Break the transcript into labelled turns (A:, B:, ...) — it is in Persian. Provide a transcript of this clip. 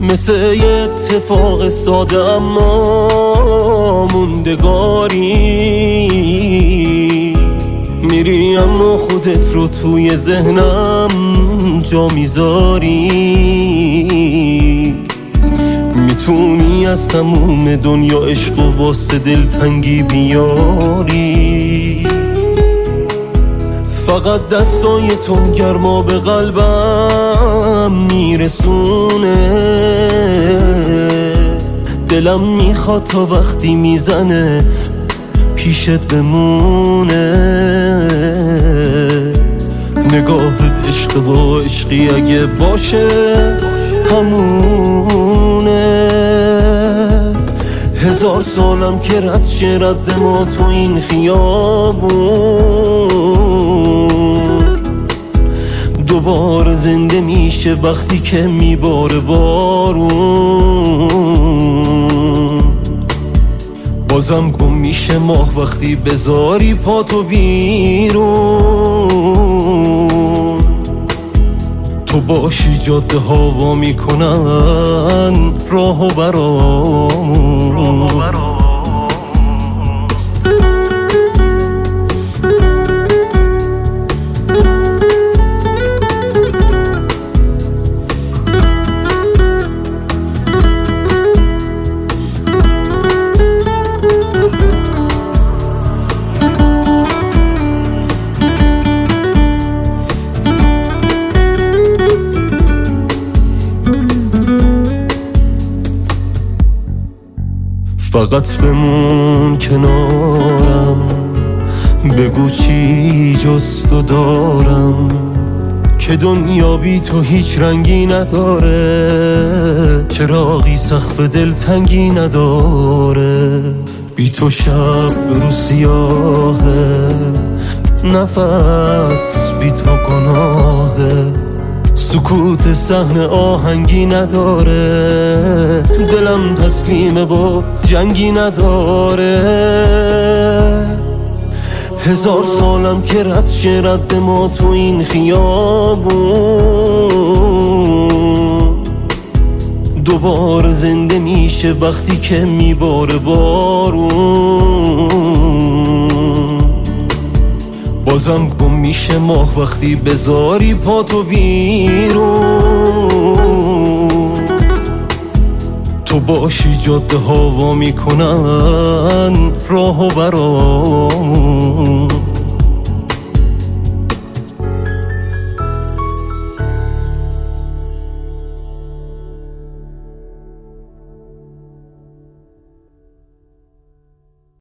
A: مثل یه اتفاق ساده اما موندگاری، میری اما خودت رو توی ذهنم جا میذاری. میتونی از تموم دنیا عشق و واسه دلتنگی بیاری، فقط دستای تو گرما به قلبم میرسونه. دلم میخواد تا وقتی میزنه پیشت بمونه. نگاهت عشق و عشقی اگه باشه همونه. 1000 سالم که رد شه رد ما تو این خیابون، دوباره زنده میشه وقتی که میباره بارون. بازم گم میشه ماه وقتی بذاری پاتو بیرون. تو باشی جاده ها وا میکنن راهو برامون. فقط بمون کنارم، بگو چی جز تو دارم، که دنیا بی تو هیچ رنگی نداره، چراغی سقف دلتنگی نداره. بی تو شب رو سیاهه، نفس بی تو گناهه، سکوت صحنه آهنگی نداره، دلم تسلیمه و جنگی نداره. 1000 سالم که رد شه رد ما تو این خیابون، دوباره زنده میشه وقتی که میباره بارون. بازم گم میشه ماه وقتی بذاری پاتو بیرون. تو باشی جاده ها وا میکنن راهو برامون.